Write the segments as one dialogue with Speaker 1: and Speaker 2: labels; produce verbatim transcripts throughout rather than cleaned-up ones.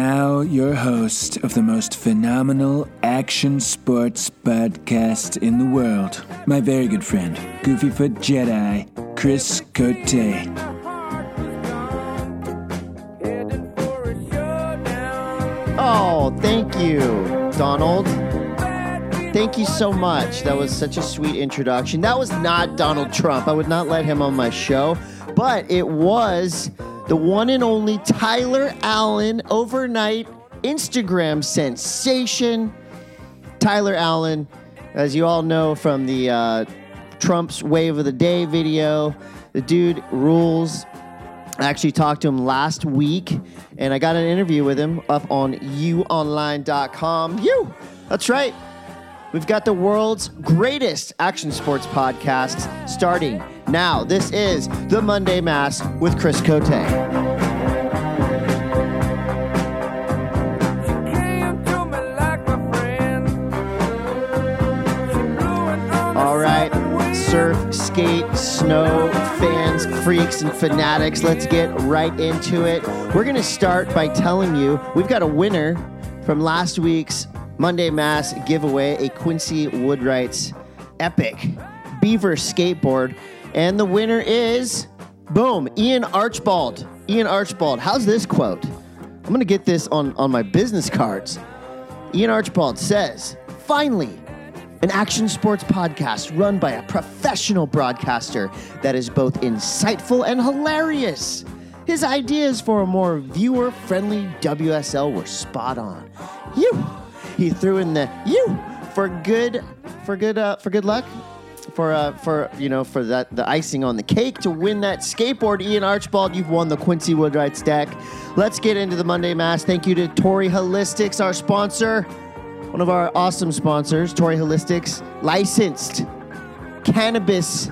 Speaker 1: now your host of the most phenomenal action sports podcast in the world, my very good friend, Goofyfoot Jedi, Chris Cote.
Speaker 2: Oh, thank you, Donald. Thank you so much. That was such a sweet introduction. That was not Donald Trump. I would not let him on my show, but it was the one and only Tyler Allen, overnight Instagram sensation. Tyler Allen, as you all know from the uh, Trump's Wave of the Day video, the dude rules. I actually talked to him last week, and I got an interview with him up on you online dot com. You, that's right. We've got the world's greatest action sports podcast starting now. This is the Monday Mass with Chris Cote. All right, surf, skate, snow fans, freaks, and fanatics, let's get right into it. We're going to start by telling you we've got a winner from last week's Monday Mass giveaway, a Quincy Woodwright's epic Beaver skateboard. And the winner is, boom, Ian Archibald. Ian Archibald. How's this quote? I'm going to get this on, on my business cards. Ian Archibald says, finally, an action sports podcast run by a professional broadcaster that is both insightful and hilarious. His ideas for a more viewer-friendly W S L were spot on. You. He threw in the you for good, for good, uh, for good luck, for uh, for you know for that the icing on the cake to win that skateboard. Ian Archibald, you've won the Quincy Woodwright's deck. Let's get into the Monday Mass. Thank you to Torii Holistics, our sponsor, one of our awesome sponsors. Torii Holistics, licensed cannabis,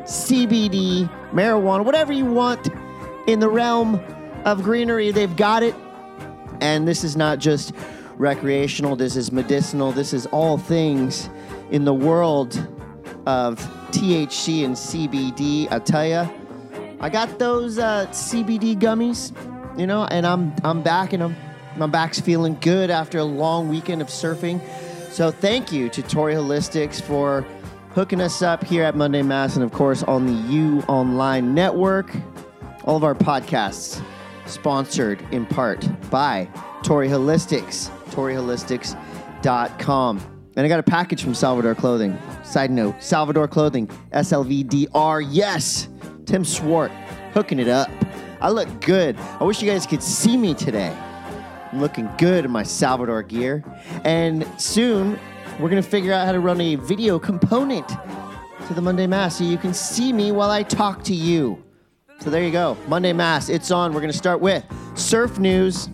Speaker 2: C B D, marijuana, whatever you want in the realm of greenery, they've got it. And this is not just recreational, this is medicinal, this is all things in the world of T H C and C B D. I tell ya, I got those uh, C B D gummies, you know, and I'm I'm backing them. My back's feeling good after a long weekend of surfing. So thank you to Torii Holistics for hooking us up here at Monday Mass and, of course, on the You Online Network. All of our podcasts sponsored in part by Torii Holistics. Torii Holistics dot com. And I got a package from Salvador Clothing. Side note, Salvador Clothing, S L V D R. Yes, Tim Swart, hooking it up. I look good. I wish you guys could see me today. I'm looking good in my Salvador gear. And soon, we're going to figure out how to run a video component to the Monday Mass so you can see me while I talk to you. So there you go. Monday Mass, it's on. We're going to start with surf news.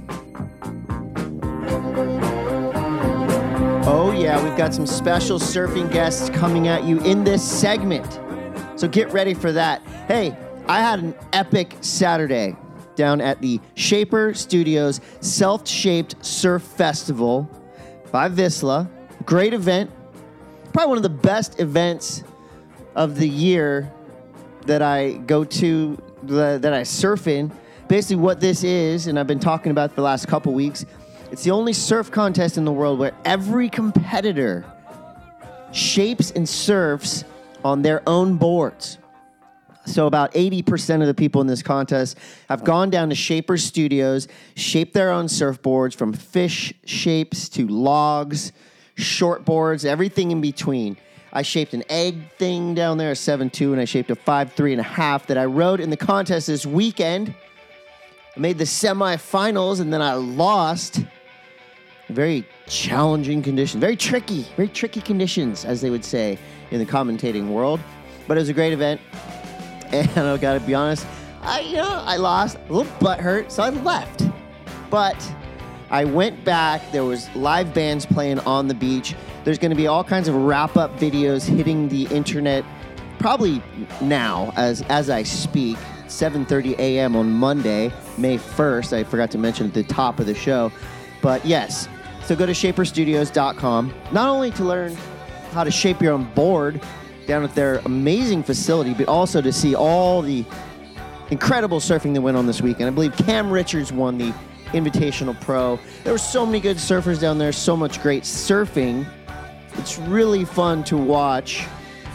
Speaker 2: Oh, yeah, we've got some special surfing guests coming at you in this segment. So get ready for that. Hey, I had an epic Saturday down at the Shaper Studios Self-Shaped Surf Festival by Vissla. Great event. Probably one of the best events of the year that I go to, that I surf in. Basically what this is, and I've been talking about it for the last couple weeks, it's the only surf contest in the world where every competitor shapes and surfs on their own boards. So about eighty percent of the people in this contest have gone down to Shaper Studios, shaped their own surfboards from fish shapes to logs, short boards, everything in between. I shaped an egg thing down there, a seven two, and I shaped a five three and a half that I rode in the contest this weekend. I made the semifinals, and then I lost. Very challenging conditions, very tricky, very tricky conditions, as they would say in the commentating world. But it was a great event, and I gotta be honest, I you know I lost, a little butt hurt, so I left. But I went back. There was live bands playing on the beach. There's going to be all kinds of wrap-up videos hitting the internet, probably now as as I speak. seven thirty a.m. on Monday, May first. I forgot to mention at the top of the show. But yes, so go to shaper studios dot com, not only to learn how to shape your own board down at their amazing facility, but also to see all the incredible surfing that went on this weekend. I believe Cam Richards won the Invitational Pro. There were so many good surfers down there, so much great surfing. It's really fun to watch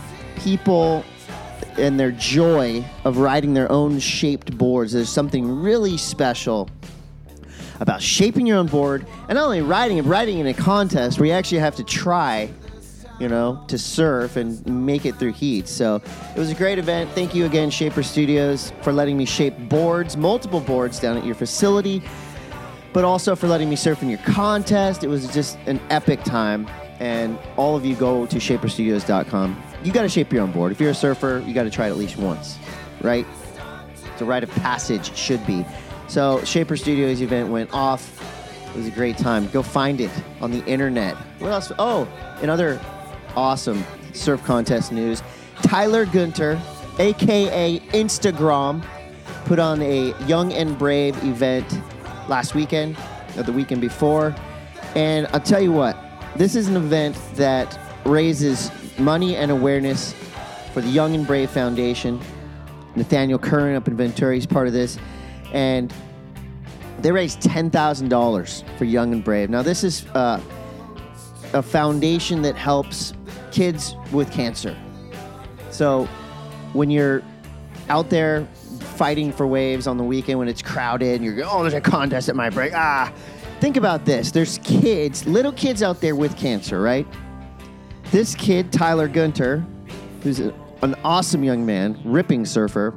Speaker 2: people and their joy of riding their own shaped boards. There's something really special about shaping your own board, and not only riding it, riding in a contest where you actually have to try, you know, to surf and make it through heats. So it was a great event. Thank you again, Shaper Studios, for letting me shape boards, multiple boards down at your facility, but also for letting me surf in your contest. It was just an epic time, and all of you go to shaper studios dot com. You got to shape your own board. If you're a surfer, you got to try it at least once, right? It's a rite of passage, should be. So Shaper Studios event went off. It was a great time. Go find it on the internet. What else? Oh, and other awesome surf contest news. Tyler Gunter, a k a. Instagram, put on a Young and Brave event last weekend, or the weekend before. And I'll tell you what, this is an event that raises money and awareness for the Young and Brave Foundation. Nathaniel Curran up in Ventura is part of this. And they raised ten thousand dollars for Young and Brave. Now, this is uh, a foundation that helps kids with cancer. So when you're out there fighting for waves on the weekend when it's crowded and you're going, oh, there's a contest at my break. Ah, think about this. There's kids, little kids out there with cancer, right? This kid, Tyler Gunter, who's a, an awesome young man, ripping surfer,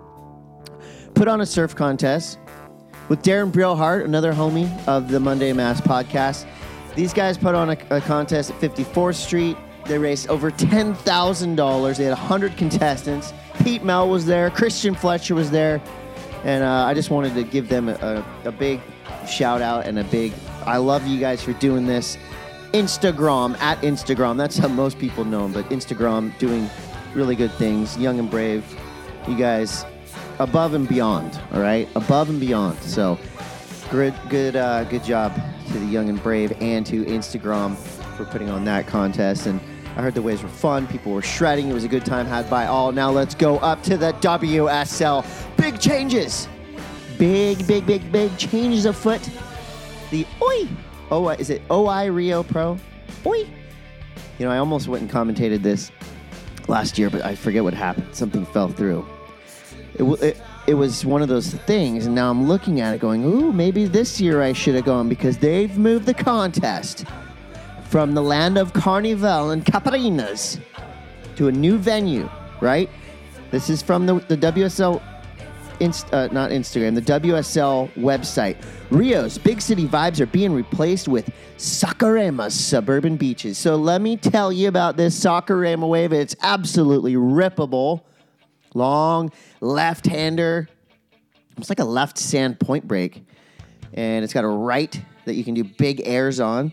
Speaker 2: put on a surf contest with Darren Brillhart, another homie of the Monday Mass podcast. These guys put on a, a contest at fifty-fourth Street. They raised over ten thousand dollars. They had one hundred contestants. Pete Mel was there. Christian Fletcher was there. And uh, I just wanted to give them a, a, a big shout out and a big, I love you guys for doing this. Instagram, at Instagram. That's how most people know him, but Instagram doing really good things. Young and Brave. You guys above and beyond, all right? Above and beyond. So good good, uh, good job to the Young and Brave and to Instagram for putting on that contest. And I heard the waves were fun. People were shredding. It was a good time had by all. Now let's go up to the W S L. Big changes. Big, big, big, big changes afoot. The Oi. Oh, is it O I Rio Pro? Oi. You know, I almost went and commentated this last year, but I forget what happened. Something fell through. It, it, it was one of those things, and now I'm looking at it going, ooh, maybe this year I should have gone, because they've moved the contest from the land of Carnival and Caparinas to a new venue, right? This is from the, the W S L, Inst, uh, not Instagram, the W S L website. Rio's big city vibes are being replaced with Saquarema's suburban beaches. So let me tell you about this Saquarema wave. It's absolutely rippable. Long left-hander. It's like a left sand point break. And it's got a right that you can do big airs on.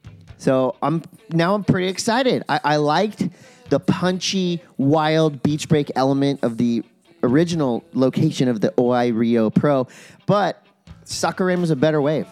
Speaker 2: So I'm now I'm pretty excited. I, I liked the punchy, wild beach break element of the original location of the O I Rio Pro, but Saquarema is a better wave.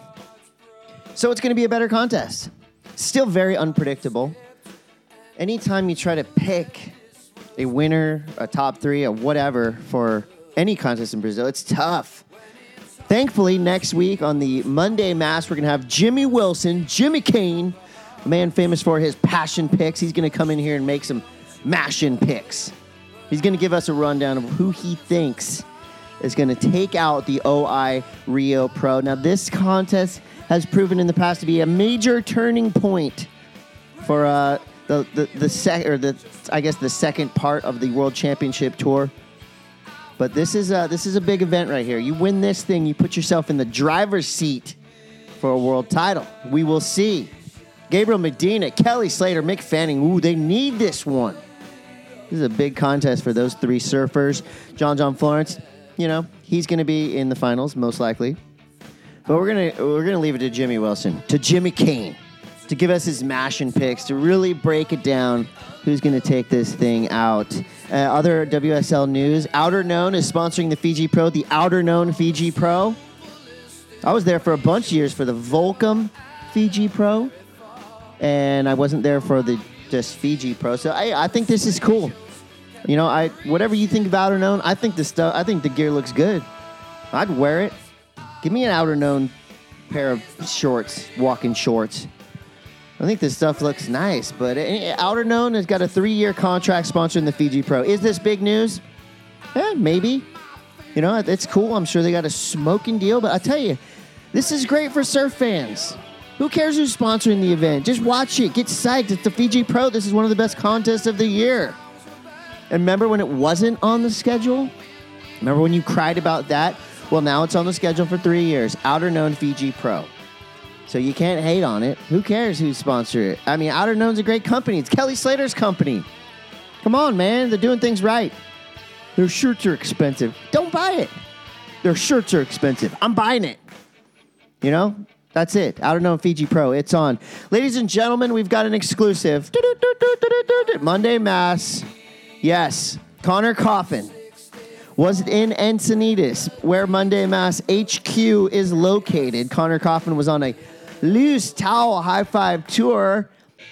Speaker 2: So it's going to be a better contest. Still very unpredictable. Anytime you try to pick a winner, a top three, a whatever for any contest in Brazil, it's tough. Thankfully, next week on the Monday Mass, we're going to have Jimmy Wilson, Jimmy Kane, a man famous for his passion picks. He's going to come in here and make some mashin' picks. He's going to give us a rundown of who he thinks is going to take out the O I Rio Pro. Now, this contest has proven in the past to be a major turning point for uh, the the the sec or the I guess the second part of the World Championship Tour. But this is a, this is a big event right here. You win this thing, you put yourself in the driver's seat for a world title. We will see. Gabriel Medina, Kelly Slater, Mick Fanning. Ooh, they need this one. This is a big contest for those three surfers. John John Florence, you know, he's going to be in the finals, most likely. But we're going to we're gonna leave it to Jimmy Wilson, to Jimmy Kane, to give us his mashin' picks, to really break it down who's going to take this thing out. Uh, other W S L news, Outer Known is sponsoring the Fiji Pro, the Outer Known Fiji Pro. I was there for a bunch of years for the Volcom Fiji Pro, and I wasn't there for the just Fiji Pro. So I, I think this is cool. You know, I whatever you think of Outer Known, I think the stuff. I think the gear looks good. I'd wear it. Give me an Outer Known pair of shorts, walking shorts. I think this stuff looks nice, but Outerknown has got a three-year contract sponsoring the Fiji Pro. Is this big news? Yeah, maybe. You know, it's cool. I'm sure they got a smoking deal, but I tell you, this is great for surf fans. Who cares who's sponsoring the event? Just watch it. Get psyched. It's the Fiji Pro. This is one of the best contests of the year. And remember when it wasn't on the schedule? Remember when you cried about that? Well, now it's on the schedule for three years. Outerknown Fiji Pro. So you can't hate on it. Who cares who's sponsoring it? I mean, Outerknown's a great company. It's Kelly Slater's company. Come on, man. They're doing things right. Their shirts are expensive. Don't buy it. Their shirts are expensive. I'm buying it. You know? That's it. Outerknown Fiji Pro. It's on. Ladies and gentlemen, we've got an exclusive. Monday Mass. Yes. Connor Coffin was in Encinitas, where Monday Mass H Q is located. Connor Coffin was on a Loose Towel High Five tour.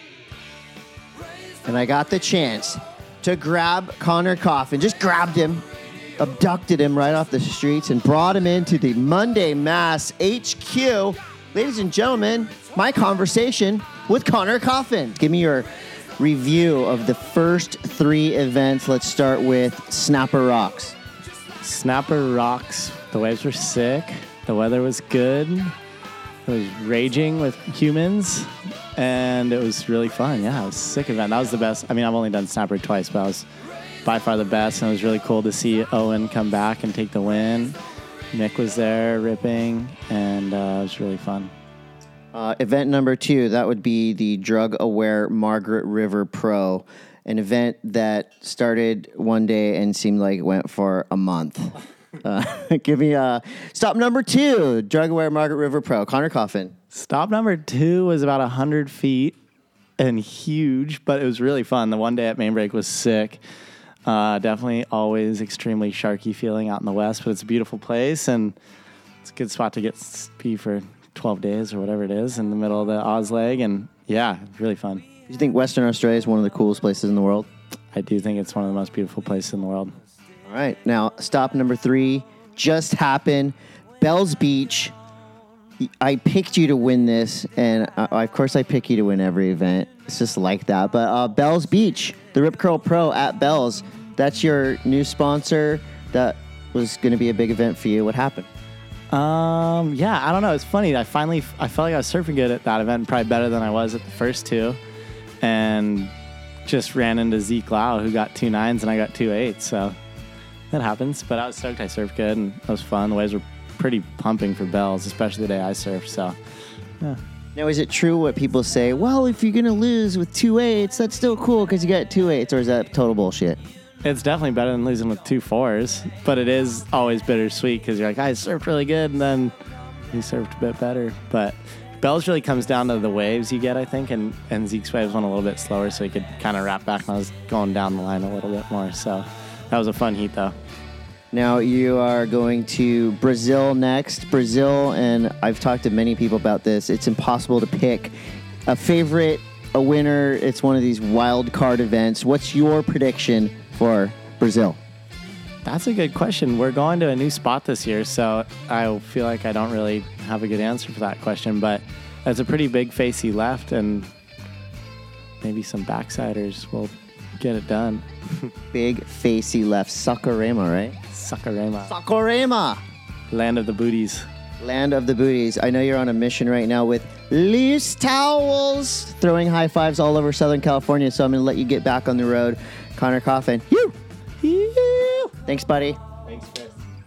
Speaker 2: And I got the chance to grab Connor Coffin. Just grabbed him, abducted him right off the streets, and brought him into the Monday Mass H Q. Ladies and gentlemen, my conversation with Connor Coffin. Give me your review of the first three events. Let's start with Snapper Rocks.
Speaker 3: Snapper Rocks. The waves were sick. The weather was good. It was raging with humans, and it was really fun. Yeah, it was a sick event. That was the best. I mean, I've only done Snapper twice, but it was by far the best, and it was really cool to see Owen come back and take the win. Nick was there ripping, and uh, it was really fun.
Speaker 2: Uh, event number two, that would be the Drug Aware Margaret River Pro, an event that started one day and seemed like it went for a month. Uh, give me uh, stop number two, Drug Aware Margaret River Pro, Connor Coffin.
Speaker 3: Stop number two was about one hundred feet and huge, but it was really fun. The one day at Main Break was sick. Uh, definitely always extremely sharky feeling out in the west, but it's a beautiful place, and it's a good spot to get ski for twelve days or whatever it is in the middle of the Oz leg, and yeah, really fun.
Speaker 2: Do you think Western Australia is one of the coolest places in the world?
Speaker 3: I do think it's one of the most beautiful places in the world.
Speaker 2: All right, now stop number three just happened. Bells Beach. I picked you to win this, and uh, of course I pick you to win every event. It's just like that. But uh, Bells Beach, the Rip Curl Pro at Bells, that's your new sponsor. That was going to be a big event for you. What happened?
Speaker 3: Um, yeah, I don't know. It's funny. I finally, I felt like I was surfing good at that event, probably better than I was at the first two, and just ran into Zeke Lau, who got two nines, and I got two eights. So that happens. But I was stoked. I surfed good, and it was fun. The waves were pretty pumping for Bells, especially the day I surfed. So, yeah.
Speaker 2: Now, is it true what people say? Well, if you're gonna lose with two eights, that's still cool because you got two eights, or is that total bullshit?
Speaker 3: It's definitely better than losing with two fours, but it is always bittersweet because you're like, I surfed really good, and then you surfed a bit better. But Bells really comes down to the waves you get, I think, and, and Zeke's waves went a little bit slower, so he could kind of wrap back, and I was going down the line a little bit more. So that was a fun heat, though.
Speaker 2: Now you are going to Brazil next. Brazil, and I've talked to many people about this. It's impossible to pick a favorite, a winner. It's one of these wild card events. What's your prediction for Brazil?
Speaker 3: That's a good question. We're going to a new spot this year, so I feel like I don't really have a good answer for that question, but it's a pretty big facey left, and maybe some backsiders will get it done.
Speaker 2: Big facey left. Saquarema, right?
Speaker 3: Saquarema.
Speaker 2: Saquarema.
Speaker 3: Land of the booties.
Speaker 2: Land of the booties. I know you're on a mission right now with Loose Towels, throwing high fives all over Southern California, so I'm going to let you get back on the road. Connor Coffin. You. You. Thanks, buddy.
Speaker 3: Thanks, Chris.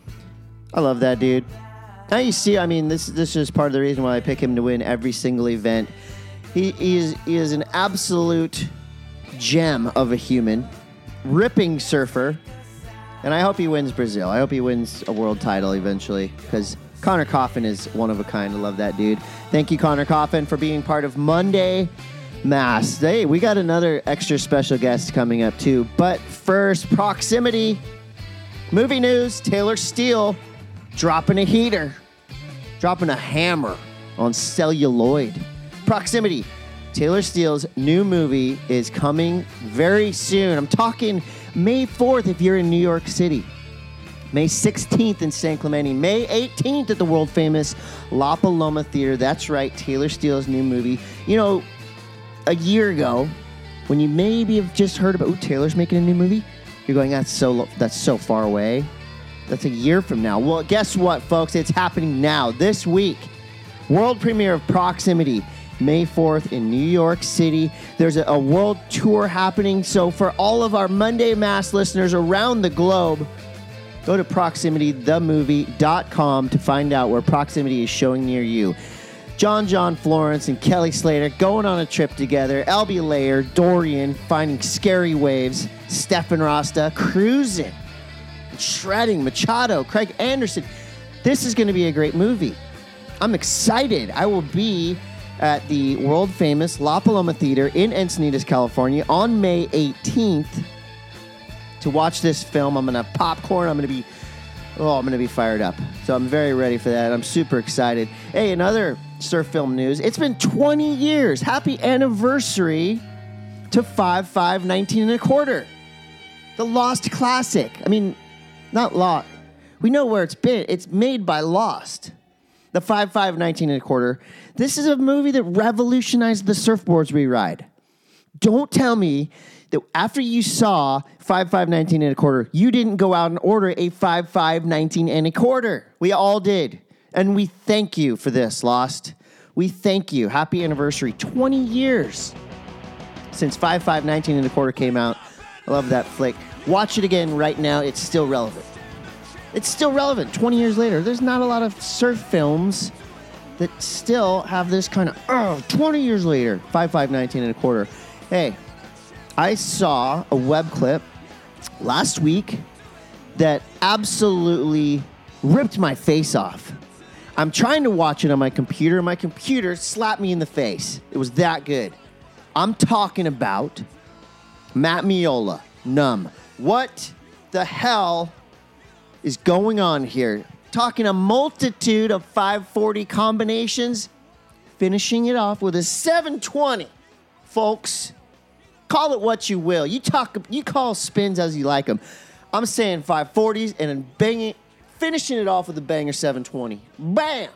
Speaker 2: I love that dude. Now you see, I mean, this this is part of the reason why I pick him to win every single event. He, he is he is an absolute gem of a human, ripping surfer, and I hope he wins Brazil. I hope he wins a world title eventually, because Connor Coffin is one of a kind. I love that dude. Thank you, Connor Coffin, for being part of Monday Mass. Hey, we got another extra special guest coming up too, but first, proximity. Movie news, Taylor Steele dropping a heater, dropping a hammer on celluloid. Proximity. Taylor Steele's new movie is coming very soon. I'm talking May fourth if you're in New York City. May sixteenth in San Clemente. May eighteenth at the world-famous La Paloma Theater. That's right, Taylor Steele's new movie. You know, a year ago, when you maybe have just heard about, ooh, Taylor's making a new movie, you're going, that's so that's so far away. That's a year from now. Well, guess what, folks? It's happening now, this week. World premiere of Proximity, May fourth in New York City. There's a, a world tour happening. So for all of our Monday Mass listeners around the globe, go to proximity the movie dot com to find out where Proximity is showing near you. John John Florence and Kelly Slater going on a trip together. L B Layer, Dorian, finding scary waves. Stefan Rasta cruising, shredding. Machado, Craig Anderson. This is going to be a great movie. I'm excited. I will be at the world-famous La Paloma Theater in Encinitas, California on May eighteenth to watch this film. I'm going to have popcorn. I'm going to be, oh, I'm going to be fired up. So I'm very ready for that. I'm super excited. Hey, another surf film news. It's been twenty years. Happy anniversary to five five nineteen and a quarter. The Lost classic. I mean, not Lost. We know where it's been. It's made by Lost. The five five nineteen and a quarter. This is a movie that revolutionized the surfboards we ride. Don't tell me that after you saw five five nineteen and a quarter, you didn't go out and order a five five nineteen and a quarter. We all did. And we thank you for this, Lost. We thank you. Happy anniversary. twenty years since five five nineteen and a quarter came out. I love that flick. Watch it again right now. It's still relevant. It's still relevant twenty years later. There's not a lot of surf films that still have this kind of, oh, twenty years later, five five nineteen and a quarter. Hey, I saw a web clip last week that absolutely ripped my face off. I'm trying to watch it on my computer, and my computer slapped me in the face. It was that good. I'm talking about Matt Miola, Numb. What the hell is going on here? Talking a multitude of five forty combinations, finishing it off with a seven twenty. Folks, call it what you will. You talk, you call spins as you like them. I'm saying five forties and then banging, finishing it off with a banger seven twenty. Bam!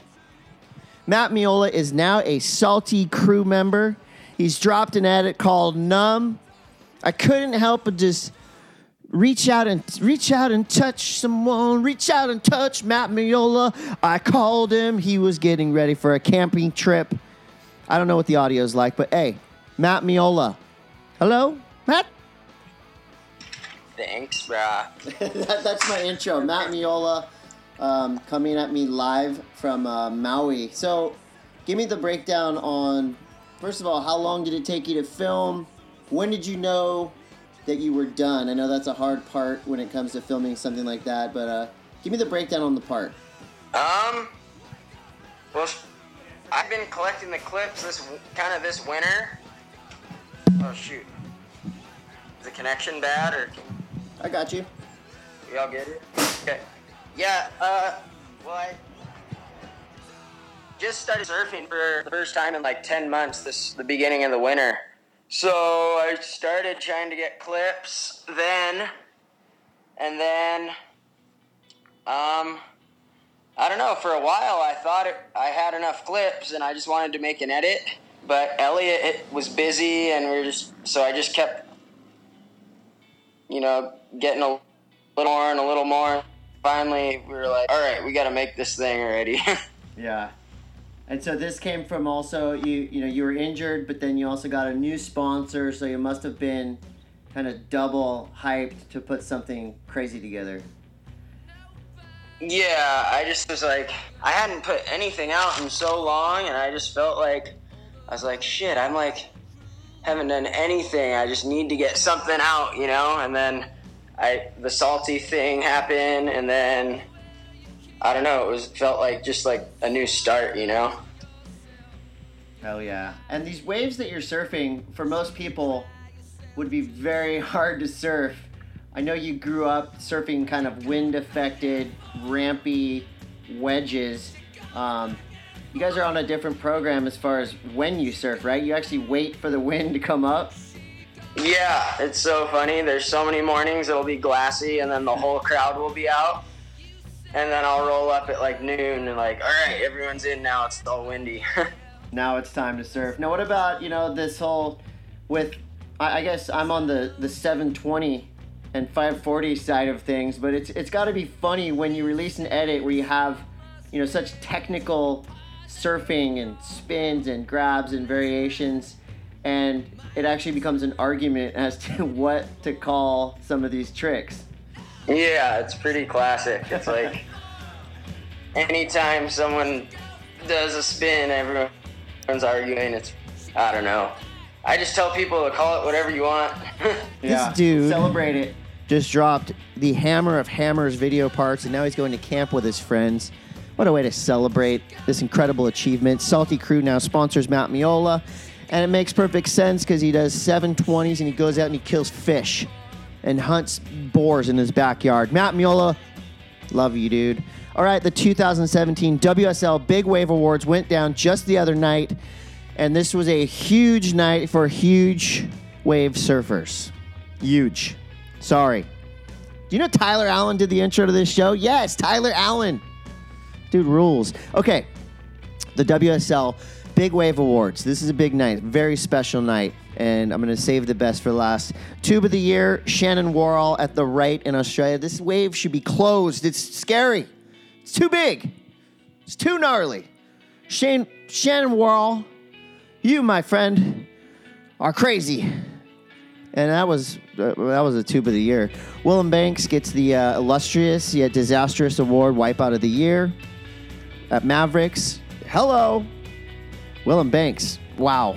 Speaker 2: Matt Miola is now a Salty crew member. He's dropped an edit called Numb. I couldn't help but just reach out and reach out and touch someone. Reach out and touch Matt Miola. I called him. He was getting ready for a camping trip. I don't know what the audio is like, but hey, Matt Miola. Hello, Matt?
Speaker 4: Thanks, brah.
Speaker 2: that, that's my intro. Matt Miola um, coming at me live from uh, Maui. So give me the breakdown on, first of all, how long did it take you to film? When did you know that you were done? I know that's a hard part when it comes to filming something like that, but uh, give me the breakdown on the part.
Speaker 4: Um, well, I've been collecting the clips this kind of this winter. Oh, shoot. Is the connection bad, or?
Speaker 2: I got you.
Speaker 4: We all get it? Okay. Yeah, uh, well, I just started surfing for the first time in like ten months, this the beginning of the winter. So I started trying to get clips then, and then, um, I don't know, for a while I thought it, I had enough clips and I just wanted to make an edit, but Elliot it was busy and we were just, so I just kept, you know, getting a little more and a little more. Finally, we were like, all right, we got to make this thing already.
Speaker 2: Yeah. And so this came from also, you you know, you were injured, but then you also got a new sponsor, so you must have been kind of double hyped to put something crazy together.
Speaker 4: Yeah, I just was like, I hadn't put anything out in so long, and I just felt like, I was like, shit, I'm like, haven't done anything. I just need to get something out, you know? And then I the Salty thing happened, and then I don't know, it was felt like just like a new start, you know?
Speaker 2: Hell yeah. And these waves that you're surfing, for most people, would be very hard to surf. I know you grew up surfing kind of wind-affected, rampy wedges. Um, you guys are on a different program as far as when you surf, right? You actually wait for the wind to come up?
Speaker 4: Yeah, it's so funny. There's so many mornings it'll be glassy, and then the whole crowd will be out. and then I'll roll up at like noon and like, all right, everyone's in now. It's all windy.
Speaker 2: Now it's time to surf. Now, what about, you know, this whole with, I, I guess I'm on the, the seven twenty and five forty side of things, but it's it's got to be funny when you release an edit where you have, you know, such technical surfing and spins and grabs and variations, and it actually becomes an argument as to what to call some of these tricks.
Speaker 4: Yeah, it's pretty classic. It's like anytime someone does a spin, everyone's arguing. It's, I don't know. I just tell people to call it whatever you want.
Speaker 2: Yeah.
Speaker 3: This dude
Speaker 2: Celebrate it. Just dropped the Hammer of Hammers video parts, and now he's going to camp with his friends. What a way to celebrate this incredible achievement. Salty Crew now sponsors Matt Miola, and it makes perfect sense because he does seven twenties and he goes out and he kills fish and hunts boars in his backyard. Matt Miola, love you, dude. All right, the two thousand seventeen W S L Big Wave Awards went down just the other night, and this was a huge night for huge wave surfers. Huge. Sorry. Do you know Tyler Allen did the intro to this show? Yes, Tyler Allen. Dude rules. Okay, the W S L Big Wave Awards. This is a big night, very special night, and I'm going to save the best for last. Tube of the Year, Shannon Worrall at the right in Australia. This wave should be closed. It's scary. It's too big. It's too gnarly. Shane, Shannon Worrall, you, my friend, are crazy. And that was uh, that was a Tube of the Year. Willem Banks gets the uh, illustrious yet disastrous award, Wipeout of the Year. At Mavericks, hello, Willem Banks. Wow.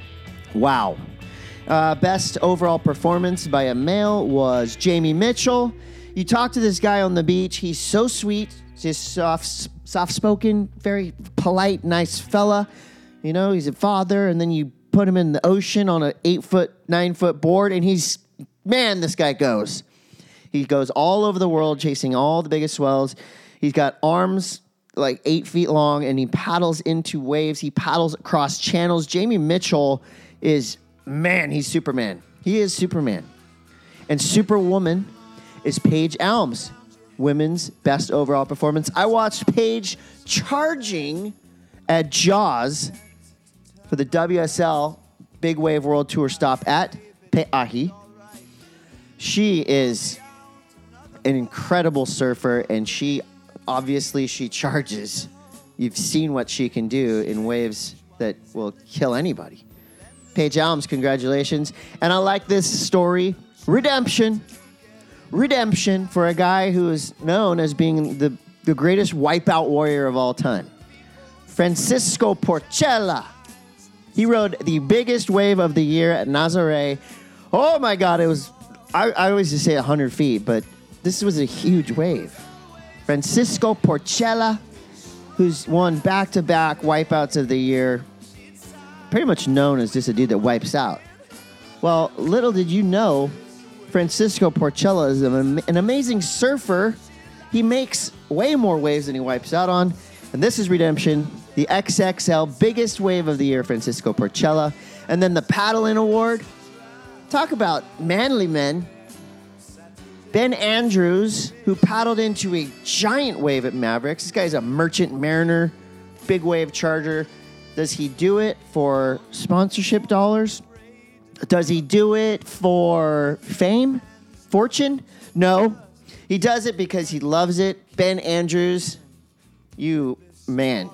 Speaker 2: Wow. Uh, best overall performance by a male was Jamie Mitchell. You talk to this guy on the beach. He's so sweet, just soft, soft-spoken, very polite, nice fella. You know, he's a father, and then you put him in the ocean on an eight-foot, nine-foot board, and he's, man, this guy goes. He goes all over the world chasing all the biggest swells. He's got arms like eight feet long, and he paddles into waves. He paddles across channels. Jamie Mitchell is, man, he's Superman. He is Superman. And Superwoman is Paige Alms, women's best overall performance. I watched Paige charging at Jaws for the W S L Big Wave World Tour stop at Pe'ahi. She is an incredible surfer, and she obviously she charges. You've seen what she can do in waves that will kill anybody. Paige Alms, congratulations. And I like this story. Redemption. Redemption for a guy who is known as being the, the greatest wipeout warrior of all time. Francisco Porchela. He rode the biggest wave of the year at Nazare. Oh my God, it was, I, I always just say one hundred feet, but this was a huge wave. Francisco Porchela, who's won back-to-back wipeouts of the year, pretty much known as just a dude that wipes out. Well, little did you know, Francisco Porchela is an, an amazing surfer. He makes way more waves than he wipes out on. And this is Redemption, the X X L biggest wave of the year, Francisco Porchela. And then the Paddle-In Award. Talk about manly men. Ben Andrews, who paddled into a giant wave at Mavericks. This guy's a merchant mariner, big wave charger. Does he do it for sponsorship dollars? Does he do it for fame? Fortune? No. He does it because he loves it. Ben Andrews, you, man.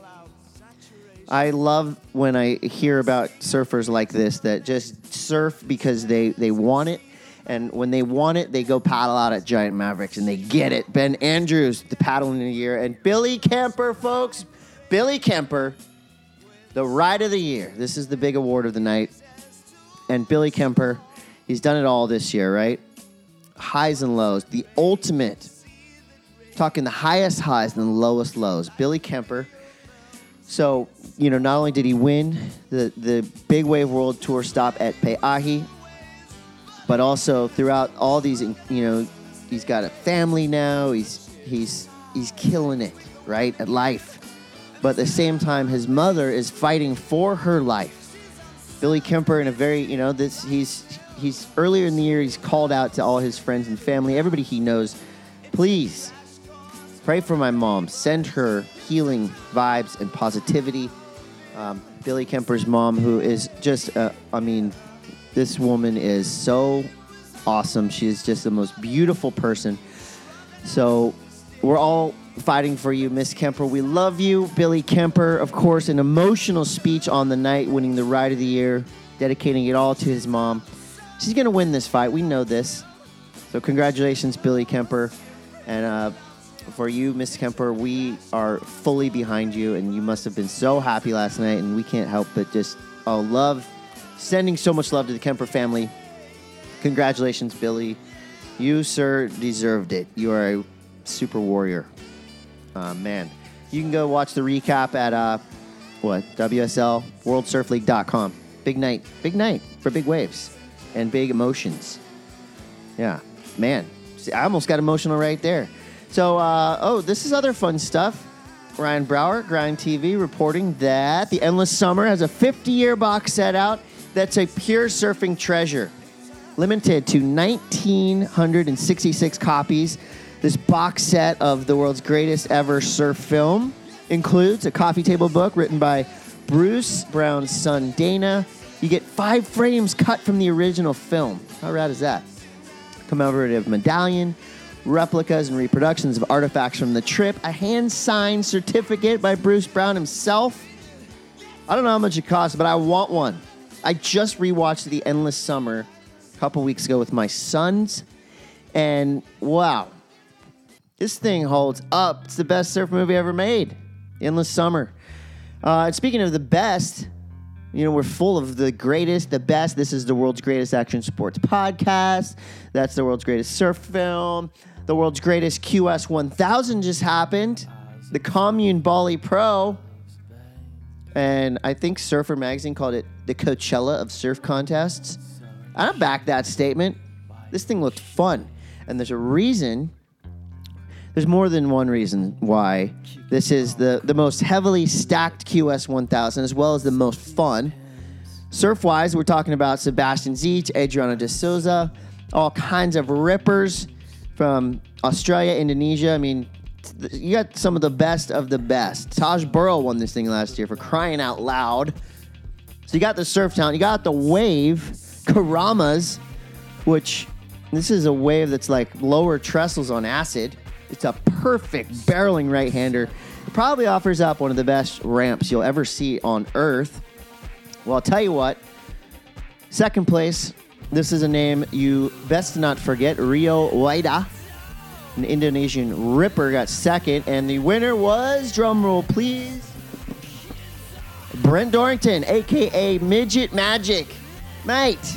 Speaker 2: I love when I hear about surfers like this that just surf because they, they want it. And when they want it, they go paddle out at Giant Mavericks, and they get it. Ben Andrews, the paddling of the year. And Billy Kemper, folks. Billy Kemper, the ride of the year. This is the big award of the night. And Billy Kemper, he's done it all this year, right? Highs and lows. The ultimate. Talking the highest highs and the lowest lows. Billy Kemper. So, you know, not only did he win the, the Big Wave World Tour stop at Pe'ahi, but also throughout all these, you know, he's got a family now. He's he's he's killing it, right, at life. But at the same time, his mother is fighting for her life. Billy Kemper, in a very, you know, this he's he's earlier in the year, he's called out to all his friends and family, everybody he knows, please Pray for my mom. Send her healing vibes and positivity. Um, Billy Kemper's mom, who is just, uh, I mean, this woman is so awesome. She is just the most beautiful person. So we're all fighting for you, Miss Kemper. We love you. Billy Kemper, of course, an emotional speech on the night, winning the Ride of the Year, dedicating it all to his mom. She's going to win this fight. We know this. So congratulations, Billy Kemper. And uh, for you, Miss Kemper, we are fully behind you, and you must have been so happy last night, and we can't help but just oh, love, sending so much love to the Kemper family. Congratulations, Billy. You, sir, deserved it. You are a super warrior. Uh, man, you can go watch the recap at, uh, what, W S L, world surf league dot com. Big night. Big night for big waves and big emotions. Yeah, man. See, I almost got emotional right there. So, uh, oh, this is other fun stuff. Ryan Brower, Grind T V, reporting that the Endless Summer has a fifty-year box set out that's a pure surfing treasure. Limited to one thousand nine hundred sixty-six copies. This box set of the world's greatest ever surf film includes a coffee table book written by Bruce Brown's son, Dana. You get five frames cut from the original film. How rad is that? Commemorative medallion, replicas and reproductions of artifacts from the trip, a hand-signed certificate by Bruce Brown himself. I don't know how much it costs, but I want one. I just rewatched The Endless Summer a couple weeks ago with my sons, and wow. This thing holds up. It's the best surf movie ever made. Endless Summer. Uh, and speaking of the best, you know, we're full of the greatest, the best. This is the world's greatest action sports podcast. That's the world's greatest surf film. The world's greatest Q S one thousand just happened. The Commune Bali Pro. And I think Surfer Magazine called it the Coachella of surf contests. I don't back that statement. This thing looked fun. And there's a reason... There's more than one reason why this is the, the most heavily stacked Q S one thousand, as well as the most fun. Surf-wise, we're talking about Sebastian Zeech, Adriano de Souza, all kinds of rippers from Australia, Indonesia. I mean, you got some of the best of the best. Taj Burrow won this thing last year for crying out loud. So you got the surf talent. You got the wave, Karamas, which this is a wave that's like lower trestles on acid. It's a perfect barreling right-hander. It probably offers up one of the best ramps you'll ever see on Earth. Well, I'll tell you what. Second place, this is a name you best not forget. Rio Waida, an Indonesian ripper, got second. And the winner was, drumroll please, Brent Dorrington, a k a. Midget Magic. Mate.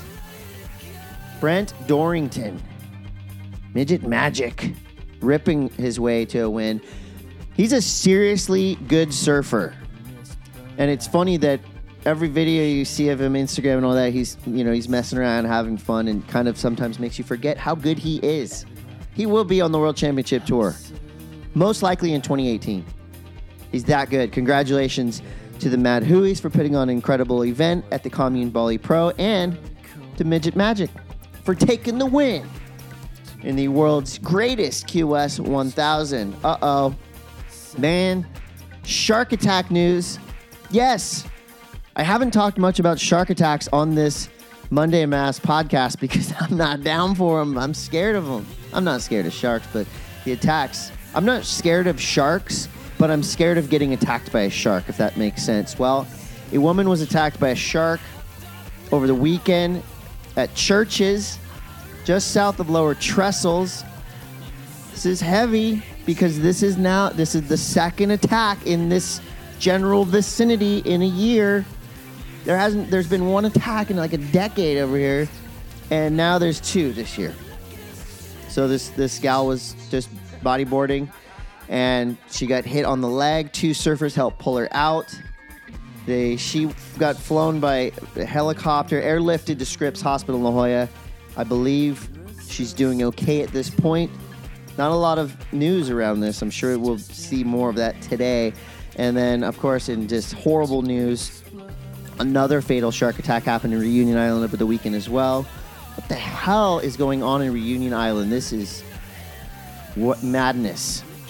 Speaker 2: Brent Dorrington. Midget Magic. Ripping his way to a win. He's a seriously good surfer. And it's funny that every video you see of him, Instagram and all that, he's, you know, he's messing around, having fun, and kind of sometimes makes you forget how good he is. He will be on the World Championship Tour. Most likely in twenty eighteen. He's that good. Congratulations to the Mad Hueys for putting on an incredible event at the Commune Bali Pro, and to Midget Magic for taking the win in the world's greatest Q S one thousand. Uh-oh. Man, shark attack news. Yes, I haven't talked much about shark attacks on this Monday Mass podcast because I'm not down for them. I'm scared of them. I'm not scared of sharks, but the attacks. I'm not scared of sharks, but I'm scared of getting attacked by a shark, if that makes sense. Well, a woman was attacked by a shark over the weekend at Churches, just south of Lower Trestles. This is heavy because this is now, this is the second attack in this general vicinity in a year. There hasn't, there's been one attack in like a decade over here, and now there's two this year. So this, this gal was just bodyboarding, and she got hit on the leg. Two surfers helped pull her out. They, she got flown by a helicopter, airlifted to Scripps Hospital in La Jolla. I believe she's doing okay at this point. Not a lot of news around this. I'm sure we'll see more of that today. And then, of course, in just horrible news, another fatal shark attack happened in Reunion Island over the weekend as well. What the hell is going on in Reunion Island? This is what madness.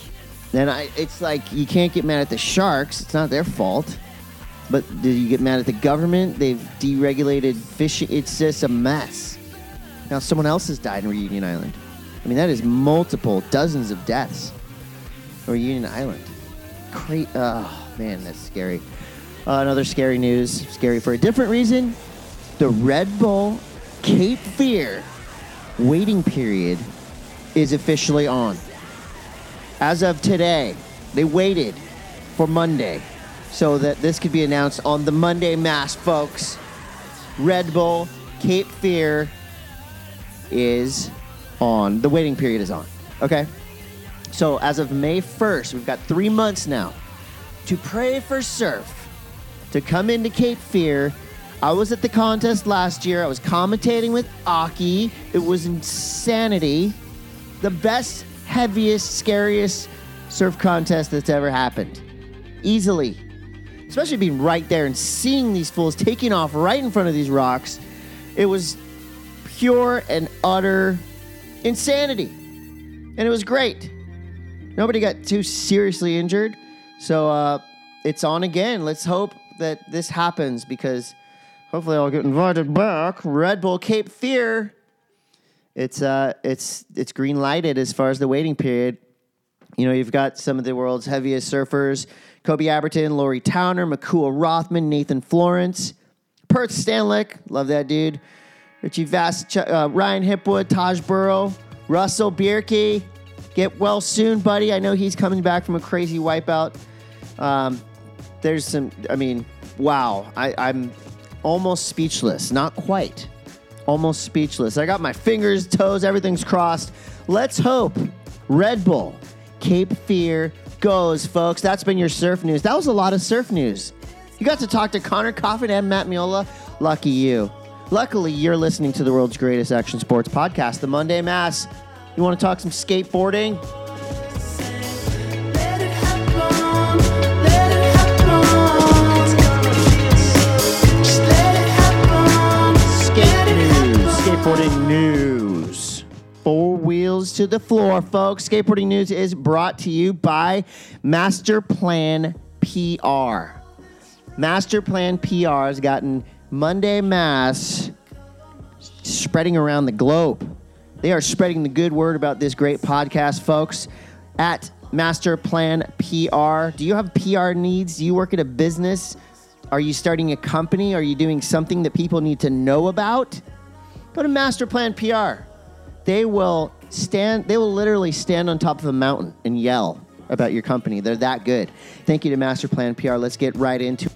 Speaker 2: then I, it's like you can't get mad at the sharks. It's not their fault. But do you get mad at the government? They've deregulated fishing. It's just a mess. Now someone else has died in Reunion Island. I mean, that is multiple, dozens of deaths on Reunion Island. Cra- oh, man, that's scary. Uh, another scary news, scary for a different reason. The Red Bull Cape Fear waiting period is officially on. As of today, they waited for Monday so that this could be announced on the Monday Mass, folks. Red Bull Cape Fear is on. The waiting period is on. Okay? So as of May first, we've got three months now to pray for surf to come into Cape Fear. I was at the contest last year. I was commentating with Aki. It was insanity. The best, heaviest, scariest surf contest that's ever happened. Easily. Especially being right there and seeing these fools taking off right in front of these rocks. It was pure and utter insanity. And it was great. Nobody got too seriously injured. So uh, it's on again. Let's hope that this happens because hopefully I'll get invited back. Red Bull Cape Fear. It's uh, it's it's green lighted as far as the waiting period. You know, you've got some of the world's heaviest surfers: Kobe Aberton, Laurie Towner, Makua Rothman, Nathan Florence, Perth Stanlick, love that dude. Richie Vass, uh, Ryan Hipwood, Taj Burrow, Russell Bierke. Get well soon, buddy. I know he's coming back from a crazy wipeout. Um, there's some, I mean, wow. I, I'm almost speechless. Not quite. Almost speechless. I got my fingers, toes, everything's crossed. Let's hope Red Bull Cape Fear goes, folks. That's been your surf news. That was a lot of surf news. You got to talk to Connor Coffin and Matt Miola. Lucky you. Luckily, you're listening to the world's greatest action sports podcast, The Monday Mass. You want to talk some skateboarding? Skate news. Skateboarding news. Four wheels to the floor, folks. Skateboarding news is brought to you by Master Plan P R. Master Plan P R has gotten Monday Mass spreading around the globe. They are spreading the good word about this great podcast, folks, at Master Plan P R. Do you have P R needs? Do you work at a business? Are you starting a company? Are you doing something that people need to know about? Go to Master Plan P R. They will stand, they will literally stand on top of a mountain and yell about your company. They're that good. Thank you to Master Plan P R. Let's get right into it.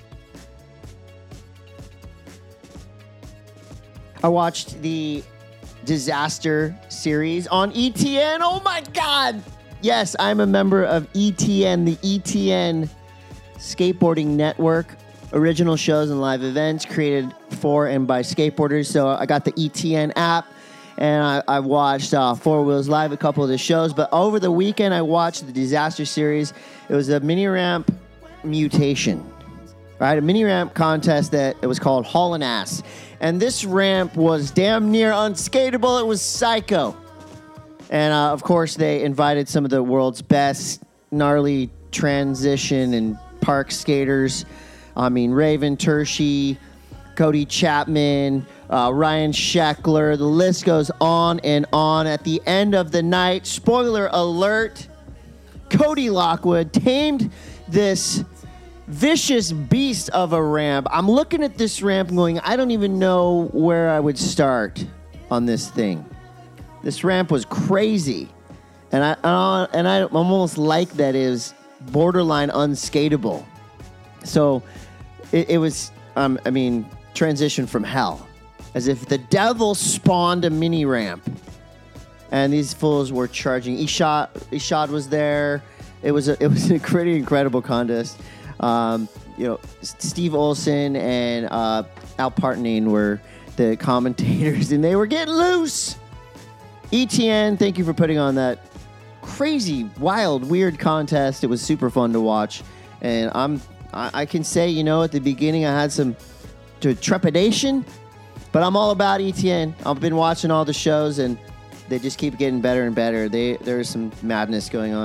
Speaker 2: I watched the Disaster series on E T N. Oh my God! Yes, I'm a member of E T N, the E T N Skateboarding Network. Original shows and live events created for and by skateboarders. So I got the E T N app, and I, I watched uh, Four Wheels Live, a couple of the shows. But over the weekend, I watched the Disaster series. It was a mini ramp mutation, right? A mini ramp contest that it was called Haulin' Ass. And this ramp was damn near unskateable. It was psycho. And, uh, of course, they invited some of the world's best gnarly transition and park skaters. I mean, Raven Tershi, Cody Chapman, uh, Ryan Sheckler. The list goes on and on. At the end of the night, spoiler alert, Cody Lockwood tamed this vicious beast of a ramp. I'm looking at this ramp and going, I don't even know where I would start on this thing. This ramp was crazy. And I uh, and I almost like that it was borderline unskateable. So it, it was, um, I mean, transition from hell. As if the devil spawned a mini ramp. And these fools were charging. Ishad, Ishad was there. It was a, it was a pretty incredible contest. Um, you know, Steve Olson and uh, Al Partanen were the commentators, and they were getting loose. E T N, thank you for putting on that crazy, wild, weird contest. It was super fun to watch, and I'm I, I can say, you know, at the beginning I had some trepidation, but I'm all about E T N. I've been watching all the shows, and they just keep getting better and better. They there's some madness going on.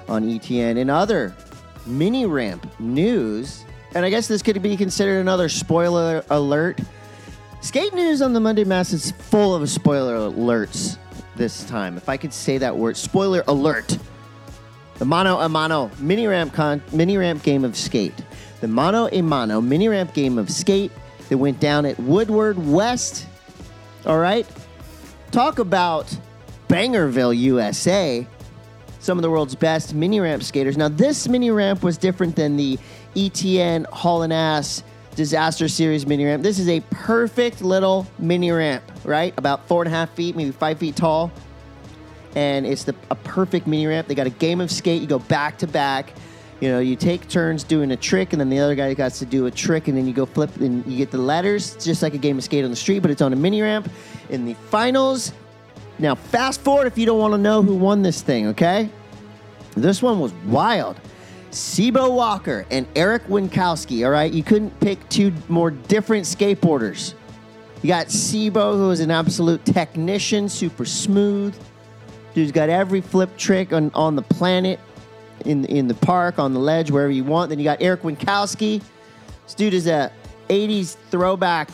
Speaker 2: on E T N. In other mini ramp news, and I guess this could be considered another spoiler alert, Skate News on the Monday Mass is full of spoiler alerts this time. If I could say that word, spoiler alert. The Mano a Mano mini ramp con mini ramp game of skate. The Mano a Mano mini ramp game of skate that went down at Woodward West. All right. Talk about Bangerville, U S A. Some of the world's best mini ramp skaters. Now, this mini ramp was different than the E T N Haul and Ass Disaster Series mini ramp. This is a perfect little mini ramp, right? About four and a half feet, maybe five feet tall. And it's the, a perfect mini ramp. They got a game of skate. You go back to back. You know, you take turns doing a trick, and then the other guy got to do a trick, and then you go flip, and you get the letters, just like a game of skate on the street, but it's on a mini ramp in the finals. Now, fast forward if you don't want to know who won this thing, okay? This one was wild. Sibo Walker and Eric Winkowski, all right? You couldn't pick two more different skateboarders. You got Sibo, who is an absolute technician, super smooth. Dude's got every flip trick on, on the planet, in, in the park, on the ledge, wherever you want. Then you got Eric Winkowski. This dude is a eighties throwback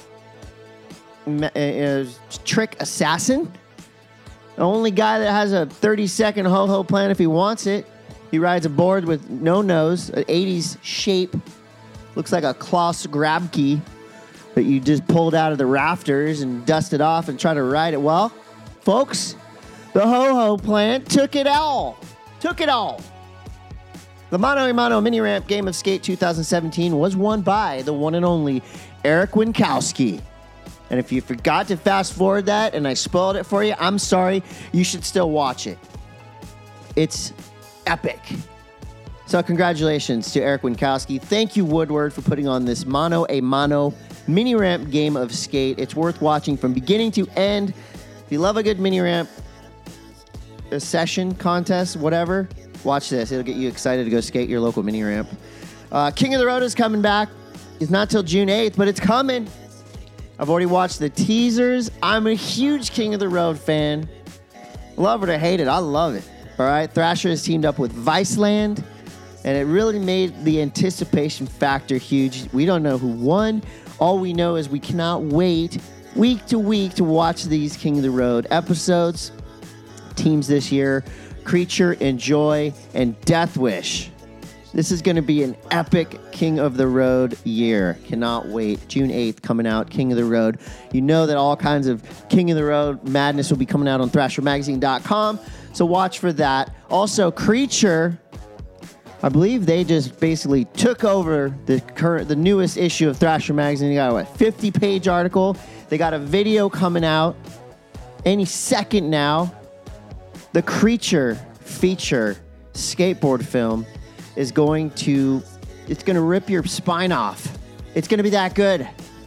Speaker 2: uh, trick assassin. The only guy that has a thirty-second ho-ho plan if he wants it. He rides a board with no nose, an eighties shape. Looks like a Klaus Grabke that you just pulled out of the rafters and dusted off and try to ride it. Well, folks, the ho-ho plant took it all. Took it all. The Mano a Mano mini ramp game of skate twenty seventeen was won by the one and only Eric Winkowski. And if you forgot to fast forward that and I spoiled it for you, I'm sorry. You should still watch it. It's epic. So congratulations to Eric Winkowski. Thank you, Woodward, for putting on this Mano a Mano mini ramp game of skate. It's worth watching from beginning to end. If you love a good mini ramp, a session, contest, whatever, watch this. It'll get you excited to go skate your local mini ramp. Uh, King of the Road is coming back. It's not till June eighth, but it's coming. I've already watched the teasers. I'm a huge King of the Road fan. Love it or hate it, I love it. All right, Thrasher has teamed up with Viceland, and it really made the anticipation factor huge. We don't know who won. All we know is we cannot wait week to week to watch these King of the Road episodes. Teams this year, Creature, Enjoy, and Death Wish. This is going to be an epic King of the Road year. Cannot wait. June eighth coming out, King of the Road. You know that all kinds of King of the Road madness will be coming out on thrasher magazine dot com. So watch for that. Also, Creature, I believe they just basically took over the current, the newest issue of Thrasher Magazine. They got a what, fifty page article. They got a video coming out any second now. The Creature feature skateboard film is going to, it's going to rip your spine off. It's going to be that good.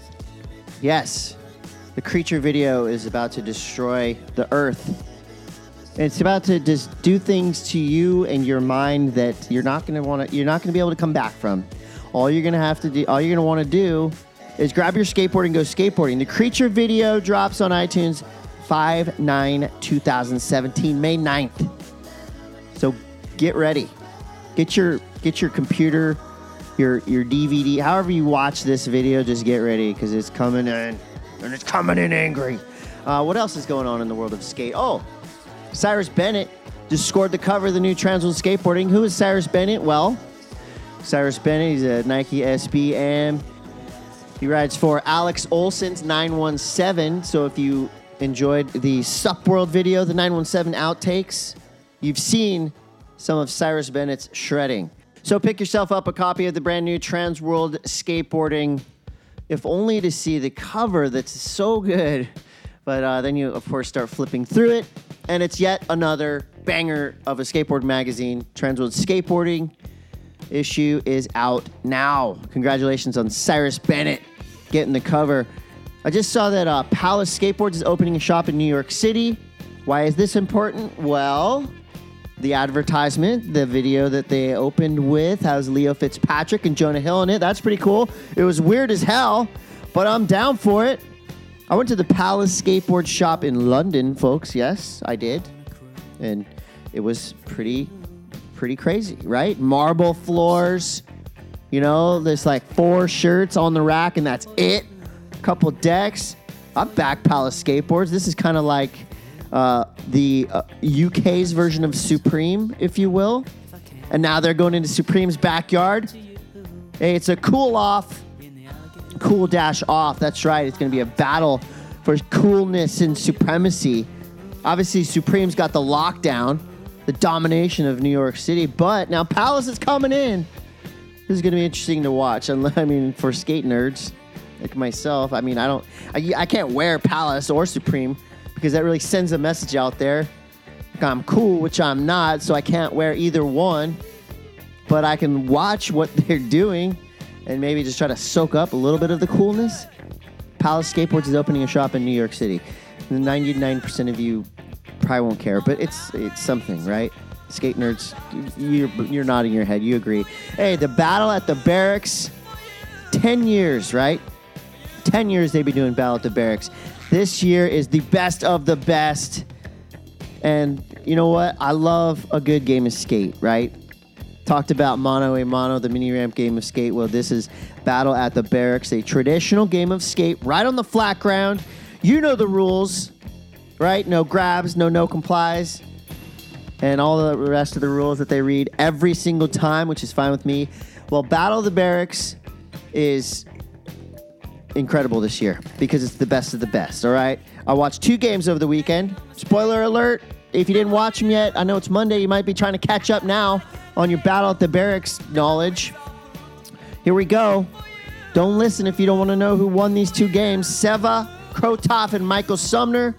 Speaker 2: Yes, the Creature video is about to destroy the earth. It's about to just do things to you and your mind that you're not going to want to, you're not going to be able to come back from. All you're going to have to do, all you're going to want to do is grab your skateboard and go skateboarding. The Creature video drops on iTunes five nine twenty seventeen, May ninth. So get ready. Get your get your computer, your your D V D, however you watch this video, just get ready because it's coming in, and it's coming in angry. Uh, what else is going on in the world of skate? Oh, Cyrus Bennett just scored the cover of the new Transworld Skateboarding. Who is Cyrus Bennett? Well, Cyrus Bennett, he's a Nike S B M. He rides for Alex Olson's nine one seven. So if you enjoyed the Sup World video, the nine one seven outtakes, you've seen some of Cyrus Bennett's shredding. So pick yourself up a copy of the brand new Transworld Skateboarding, if only to see the cover that's so good. But uh, then you, of course, start flipping through it, and it's yet another banger of a skateboard magazine. Transworld Skateboarding issue is out now. Congratulations on Cyrus Bennett getting the cover. I just saw that uh, Palace Skateboards is opening a shop in New York City. Why is this important? Well, the advertisement, the video that they opened with has Leo Fitzpatrick and Jonah Hill in it. That's pretty cool. It was weird as hell, but I'm down for it. I went to the Palace Skateboard shop in London, folks. Yes, I did. And it was pretty, pretty crazy, right? Marble floors, you know, there's like four shirts on the rack and that's it. Couple decks. I've backed Palace skateboards. This is kind of like uh, the uh, U K's version of Supreme, if you will. And now they're going into Supreme's backyard. Hey, it's a cool off, cool dash off. That's right. It's going to be a battle for coolness and supremacy. Obviously, Supreme's got the lockdown, the domination of New York City. But now Palace is coming in. This is going to be interesting to watch. I mean, for skate nerds like myself, I mean, I don't, I, I can't wear Palace or Supreme because that really sends a message out there. Like I'm cool, which I'm not, so I can't wear either one. But I can watch what they're doing and maybe just try to soak up a little bit of the coolness. Palace Skateboards is opening a shop in New York City. ninety-nine percent of you probably won't care, but it's it's something, right? Skate nerds, you're, you're nodding your head. You agree. Hey, the Battle at the Barracks, ten years, right? ten years they've been doing Battle at the Barracks. This year is the best of the best. And you know what? I love a good game of skate, right? Talked about Mono a Mono, the mini ramp game of skate. Well, this is Battle at the Barracks, a traditional game of skate right on the flat ground. You know the rules, right? No grabs, no no complies, and all the rest of the rules that they read every single time, which is fine with me. Well, Battle of the Barracks is incredible this year because it's the best of the best, all right? I watched two games over the weekend. Spoiler alert, if you didn't watch them yet, I know it's Monday. You might be trying to catch up now on your Battle at the Barracks knowledge. Here we go. Don't listen if you don't want to know who won these two games. Seva Krotov and Michael Sumner.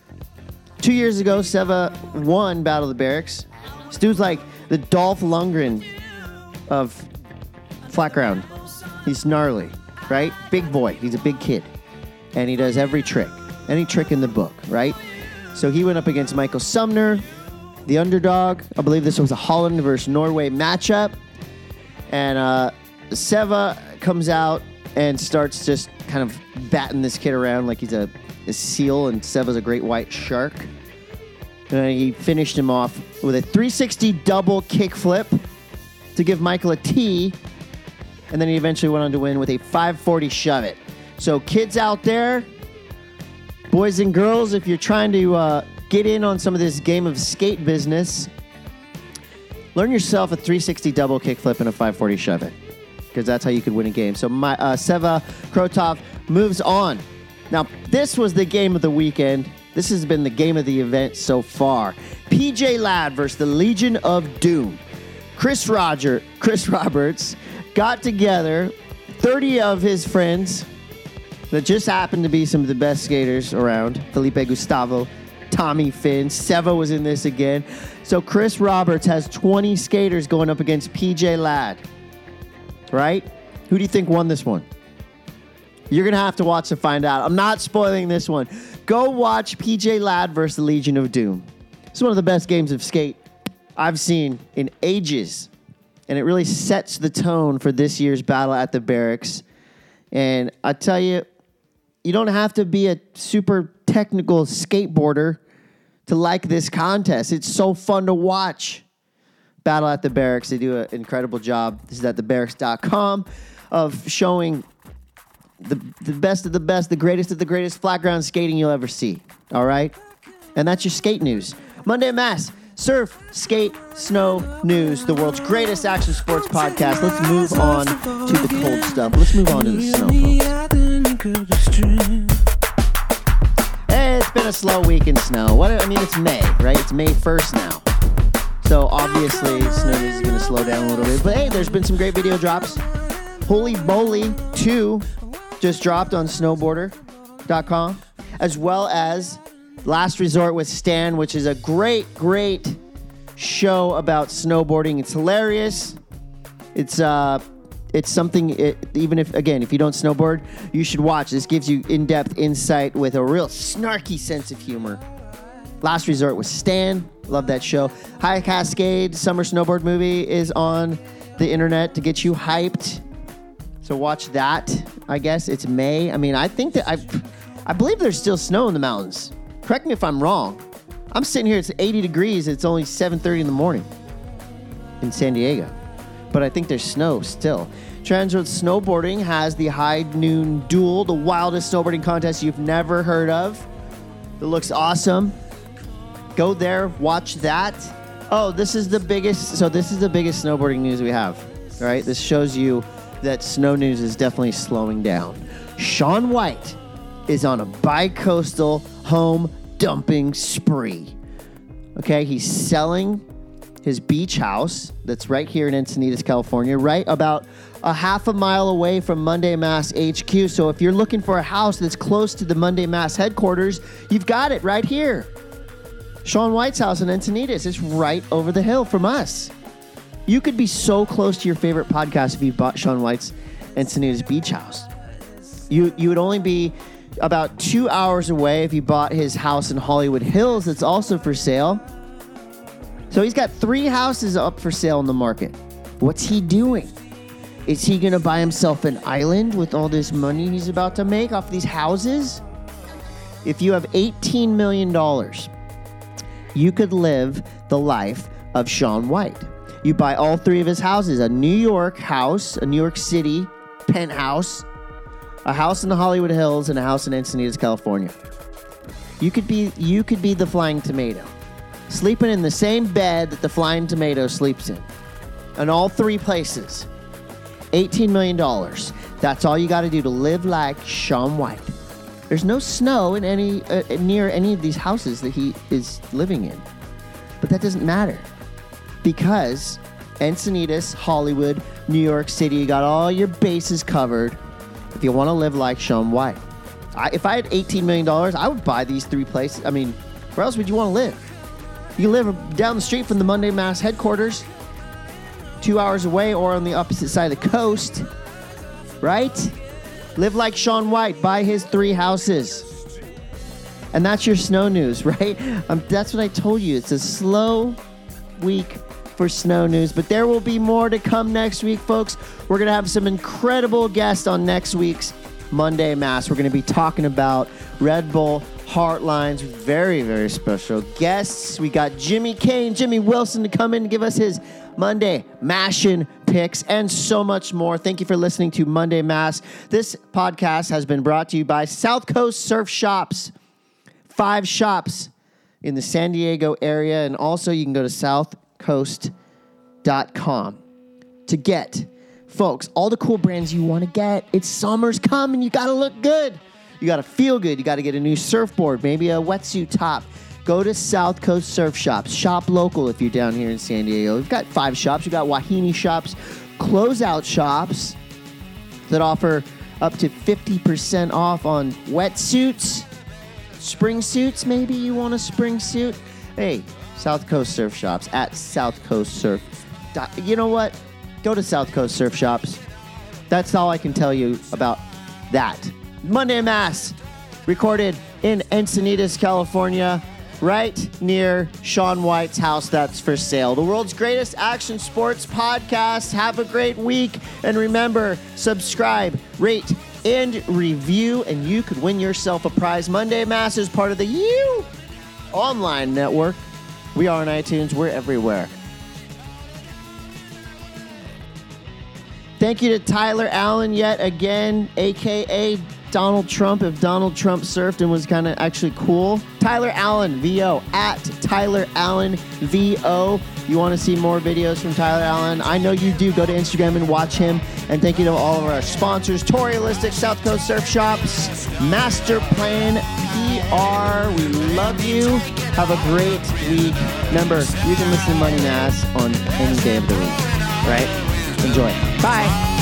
Speaker 2: Two years ago, Seva won Battle of the Barracks. This dude's like the Dolph Lundgren of flat ground. He's gnarly, right? Big boy. He's a big kid. And he does every trick. Any trick in the book, right? So he went up against Michael Sumner, the underdog. I believe this was a Holland versus Norway matchup. And uh, Seva comes out and starts just kind of batting this kid around like he's a, a seal, and Seva's a great white shark. And he finished him off with a three sixty double kickflip to give Michael a T, and then he eventually went on to win with a five forty shove it. So kids out there, boys and girls, if you're trying to uh, get in on some of this game of skate business, learn yourself a three sixty double kickflip and a five forty shove it, because that's how you could win a game. So my uh, Seva Krotov moves on. Now, this was the game of the weekend. This has been the game of the event so far. P J Ladd versus the Legion of Doom. Chris Roger, Chris Roberts got together thirty of his friends that just happened to be some of the best skaters around. Felipe Gustavo, Tommy Finn, Seva was in this again. So Chris Roberts has twenty skaters going up against P J Ladd. Right? Who do you think won this one? You're going to have to watch to find out. I'm not spoiling this one. Go watch P J Ladd versus the Legion of Doom. It's one of the best games of skate I've seen in ages. And it really sets the tone for this year's Battle at the Barracks. And I tell you, you don't have to be a super technical skateboarder to like this contest. It's so fun to watch. Battle at the Barracks, they do an incredible job. This is at the barracks dot com of showing the, the best of the best, the greatest of the greatest flat ground skating you'll ever see. All right? And that's your skate news. Monday Mass, surf, skate, snow, news, the world's greatest action sports podcast. Let's move on to the cold stuff. Let's move on to the snow, folks. Hey, it's been a slow week in snow. What? I mean, it's May, right? It's May first now. So obviously, snow news is going to slow down a little bit. But hey, there's been some great video drops. Holy Moly two just dropped on snowboarder dot com, as well as Last Resort with Stan, which is a great, great show about snowboarding. It's hilarious. It's uh, it's something, it, even if, again, if you don't snowboard, you should watch. This gives you in-depth insight with a real snarky sense of humor. Last Resort with Stan. Love that show. High Cascade Summer Snowboard Movie is on the internet to get you hyped. So watch that. I guess it's May. I mean, I think that I, I believe there's still snow in the mountains. Correct me if I'm wrong. I'm sitting here. It's eighty degrees. It's only seven thirty in the morning. in San Diego. But I think there's snow still. Transworld Snowboarding has the High Noon Duel, the wildest snowboarding contest you've never heard of. It looks awesome. Go there, watch that. Oh, this is the biggest, so this is the biggest snowboarding news we have, all right? This shows you that snow news is definitely slowing down. Shaun White is on a bi-coastal home dumping spree. Okay, he's selling his beach house that's right here in Encinitas, California, right about a half a mile away from Monday Mass H Q. So if you're looking for a house that's close to the Monday Mass headquarters, you've got it right here. Shaun White's house in Encinitas is right over the hill from us. You could be so close to your favorite podcast if you bought Shaun White's Encinitas beach house. You you would only be about two hours away if you bought his house in Hollywood Hills that's also for sale. So he's got three houses up for sale in the market. What's he doing? Is he going to buy himself an island with all this money he's about to make off these houses? If you have eighteen million dollars, you could live the life of Shaun White. You buy all three of his houses, a New York house, a New York City penthouse, a house in the Hollywood Hills, and a house in Encinitas, California. You could be you could be the Flying Tomato, sleeping in the same bed that the Flying Tomato sleeps in. In all three places. eighteen million dollars. That's all you got to do to live like Shaun White. There's no snow in any uh, near any of these houses that he is living in. But that doesn't matter. Because Encinitas, Hollywood, New York City, you got all your bases covered if you want to live like Shaun White. I, if I had eighteen million dollars, I would buy these three places. I mean, where else would you want to live? You live down the street from the Monday Mass headquarters, two hours away or on the opposite side of the coast, right? Live like Shaun White, buy his three houses. And that's your snow news, right? Um, that's what I told you. It's a slow week for snow news, but there will be more to come next week, folks. We're going to have some incredible guests on next week's Monday Mass. We're going to be talking about Red Bull Heartlines. Very, very special guests. We got Jimmy Kane, Jimmy Wilson to come in and give us his Monday Mashin' picks and so much more. Thank you for listening to Monday Mass. This podcast has been brought to you by South Coast Surf Shops. Five shops in the San Diego area, and also you can go to south coast dot com to get, folks, all the cool brands you want to get. It's summer's coming. You got to look good. You got to feel good. You got to get a new surfboard, maybe a wetsuit top. Go to South Coast Surf Shops. Shop local if you're down here in San Diego. We've got five shops. We've got Wahine shops, closeout shops that offer up to fifty percent off on wetsuits, spring suits. Maybe you want a spring suit. Hey, South Coast Surf Shops at South Coast Surf. You know what? Go to South Coast Surf Shops. That's all I can tell you about that. Monday Mass, recorded in Encinitas, California, right near Shaun White's house that's for sale. The world's greatest action sports podcast. Have a great week. And remember, subscribe, rate, and review, and you could win yourself a prize. Monday Mass is part of the U Online Network. We are on iTunes. We're everywhere. Thank you to Tyler Allen yet again, a k a. Donald Trump, if Donald Trump surfed and was kind of actually cool. Tyler Allen, V O, at Tyler Allen, V O. You want to see more videos from Tyler Allen? I know you do. Go to Instagram and watch him. And thank you to all of our sponsors, Torialistic, South Coast Surf Shops, Master Plan P R. We love you. Have a great week. Remember, you can listen to Money Mass on any day of the week, right? Enjoy. Bye.